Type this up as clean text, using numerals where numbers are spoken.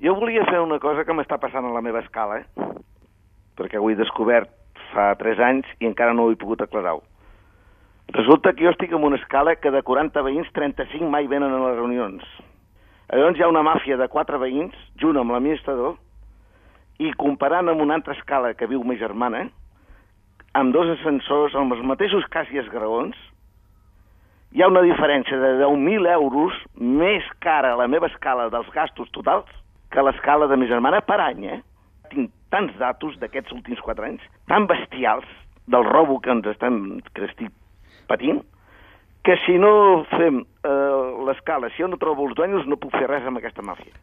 Jo volia fer una cosa que m'està passant a la meva escala, perquè ho he descobert fa 3 anys i encara no ho he pogut aclarar. Resulta que jo estic en una escala que de 40 veïns, 35 mai venen a les reunions. Llavors hi ha una màfia de 4 veïns, junt amb l'administrador, i comparant amb una altra escala que viu ma germana, amb 2 ascensors, amb els mateixos quasi esgraons, hi ha una diferència de 10.000 euros més cara a la meva escala dels gastos totals que l'escala de ma germana per any, Tinc tants datos d'aquests últims 4 anys, tan bestials del robo que estic patint, que si no fem l'escala, si jo no trobo els dueños, no puc fer res amb aquesta màfia.